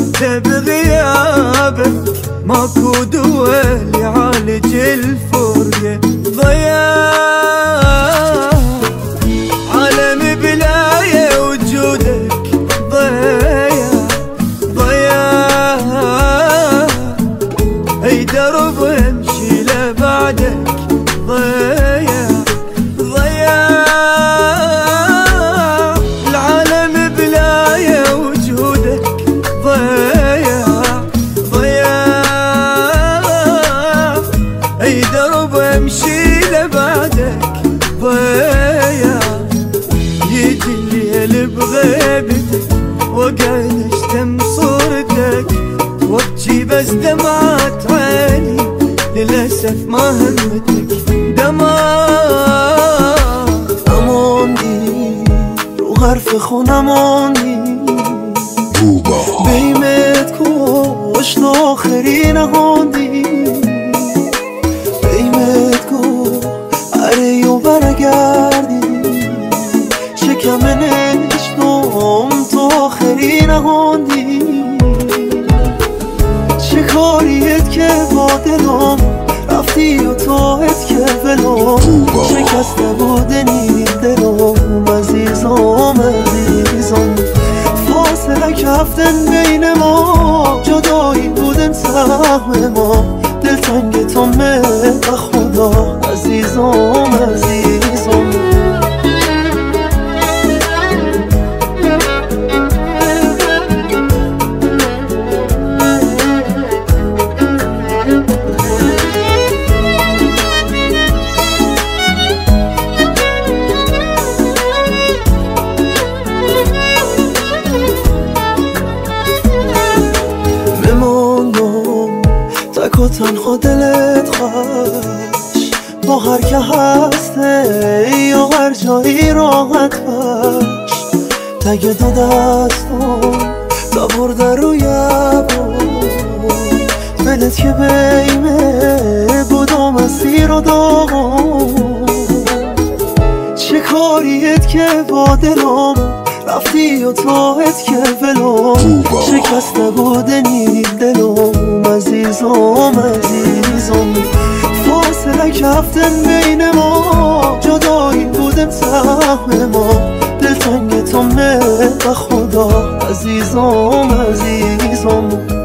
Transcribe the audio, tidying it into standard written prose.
بغيابك ماكو دوا يعالج الفرقة. ضياع عالم بلايا وجودك، ضياع ضياع اي درب امشي لبعدك، ضياع ضياع العالم بلايا وجودك، ضياع ضياع اي درب امشي لبعدك، ضياع يجي الليل بغيبتك وقاعد اشتم صورتك، وابكي بس دمعات عيني للأسف ما همتك. دمار اماندی رو حرف خونم آندی بیمت کش آخری نهاندی، بیمت کن اره و برگردی شکم نشتم تو آخری نهاندی. چه کاریت که با دلم رفتی و توت که ولم شکسته بودنی دلم، عزیزم عزیزم فاصله کفتن بین ما، جدایی بودن سهم ما، دلتنگ تو به خدا عزیزم عزیزم. تک و تنها دلت خوش با هر که هسته یا هر جایی راحت باش، تگ دو دستم تا برده روی دلت که بیمه بودم اسیر و داغم. چه کاریت که با دلم رفتی و توت که ولم شکسته بودنی دلم، عزیزم عزیزم فاصله کفتن بین ما، جدایی بودن سهم ما، دلتنگ تو به خدا عزیزم عزیزم.